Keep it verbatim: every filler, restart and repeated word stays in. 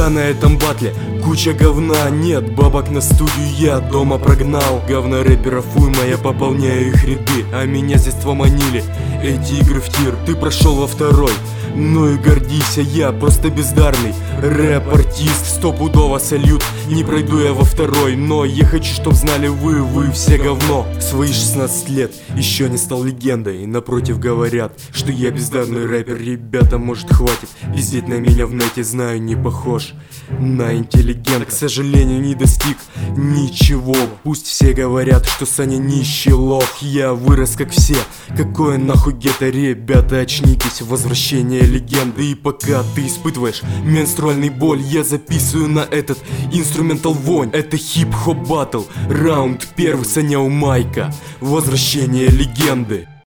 Да, на этом батле куча говна. Нет бабок на студию, я дома прогнал. Говно рэперов уйма, я пополняю их ряды. А меня с детства манили эти игры в тир. Ты прошел во второй, ну и гордися, я просто бездарный рэп-артист. Стопудово салют, не пройду я во второй. Но я хочу, чтоб знали вы, вы все говно. В свои шестнадцать лет еще не стал легендой. И напротив говорят, что я бездарный рэпер. Ребята, может хватит пиздеть на меня в нете. Знаю, не похож на интеллигента. К сожалению, не достиг ничего. Пусть все говорят, что Саня нищий лох. Я вырос как все, какое нахуй гетто. Ребята, очнитесь, возвращение легенды. И пока ты испытываешь менструальный боль, я записываю на этот инструментал вонь. Это хип-хоп баттл, раунд первый, Саня у майка, возвращение легенды.